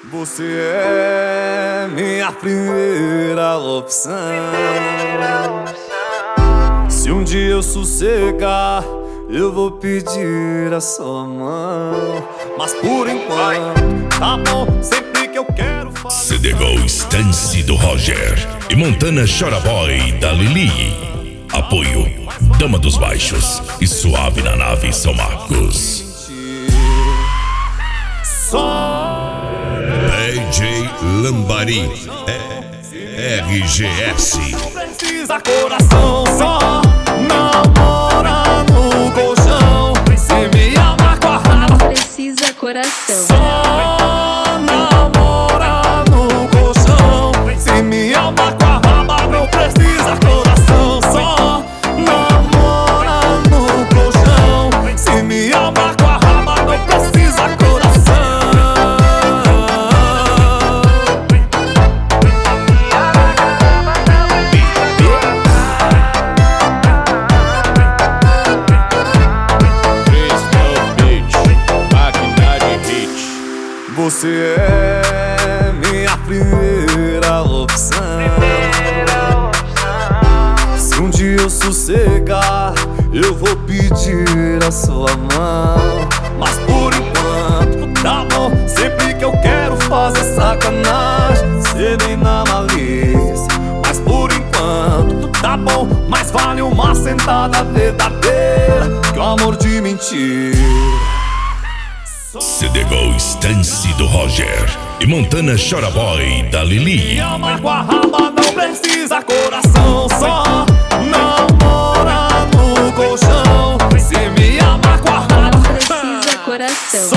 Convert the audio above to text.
Você é minha primeira opção. Se um dia eu sossegar, eu vou pedir a sua mão. Mas por enquanto, tá bom, sempre que eu quero falar. CD Go Stance do Roger e Montana Chora Boy da Lili. Apoio Dama dos Baixos e Suave na Nave São Marcos. DJ Lambari RGS. Não precisa coração, só namora no colchão. Se me ama com a raba, Precisa coração. só namora no colchão. Se me ama com a raba, não precisa coração. Só namora no colchão. Se me ama com a raba, não precisa coração. Você é minha primeira opção. Se um dia eu sossegar, eu vou pedir a sua mão. Mas por enquanto, tá bom, sempre que eu quero fazer sacanagem, cê vem na malícia. Mas por enquanto, tá bom, mais vale uma sentada verdadeira que o amor de mentira. CD Go Stance do Roger e Montana Chora Boy da Lili. Me ama com a raba, não precisa coração. Só namora no colchão. Se me ama com a raba, Precisa coração.